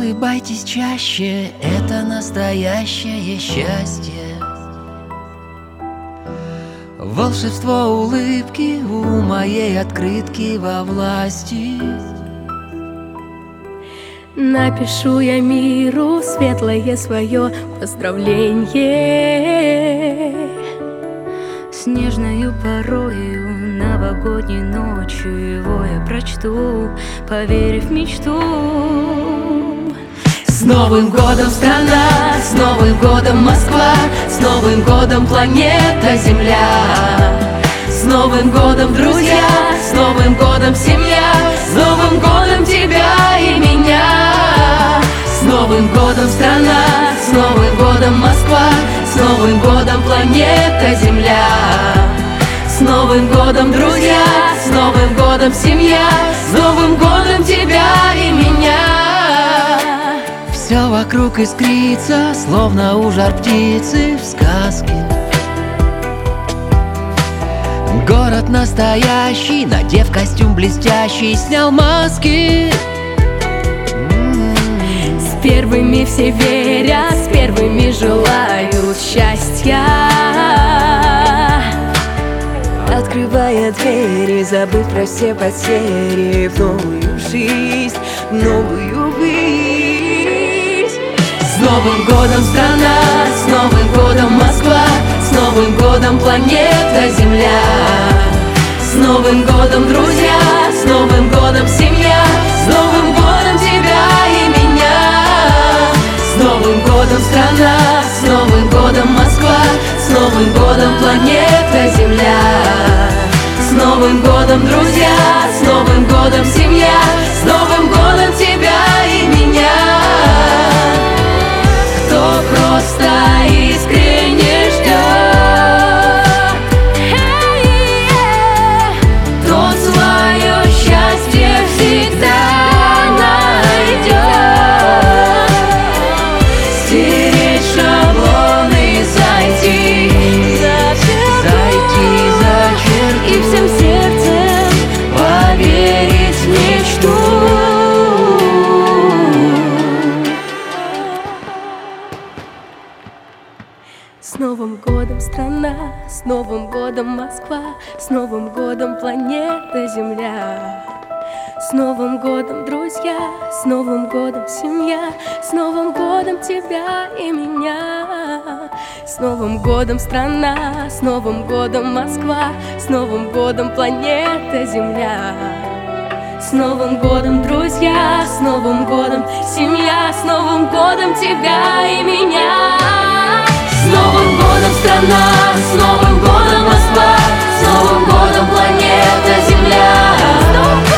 Улыбайтесь чаще, это настоящее счастье. Волшебство улыбки у моей открытки во власти. Напишу я миру светлое свое поздравление. С нежною порою новогодней ночью его я прочту, поверив в мечту. С Новым годом, страна! С Новым годом, Москва! С Новым годом, планета Земля! С Новым годом, друзья! С Новым годом, семья! С Новым годом тебя и меня! С Новым годом, страна! С Новым годом, Москва! С Новым годом, планета Земля! С Новым годом, друзья! С Новым годом, семья! С Новым годом тебя и меня! Все вокруг искрится, словно у жар птицы в сказке. Город настоящий, надев костюм блестящий, снял маски. С первыми все верят, с первыми желают счастья. Открывая двери, забыв про все потери, в новую жизнь, в новую высь. С Новым годом, страна! С Новым годом, Москва! С Новым годом, планета Земля! С Новым годом, друзья! С Новым годом, семья! С Новым годом тебя и меня! С Новым годом, страна! С Новым годом, Москва! С Новым годом, планета Земля! С Новым годом, друзья! С Новым годом, семья! С Новым годом тебя и меня! Кто просто искренне ждет, тот свое счастье всегда найдет. Стереть шаблоны, зайти, зачеркнуть, И всем сердцем поверить в мечту. С Новым годом, страна! С Новым годом, Москва! С Новым годом, планета Земля! С Новым годом, друзья! С Новым годом, семья! С Новым годом тебя и меня! С Новым годом, страна! С Новым годом, Москва! С Новым годом, планета Земля! С Новым годом, друзья! С Новым годом, семья! С Новым годом тебя и меня! С Новым годом, страна! С Новым годом, Москва! С Новым годом, планета Земля!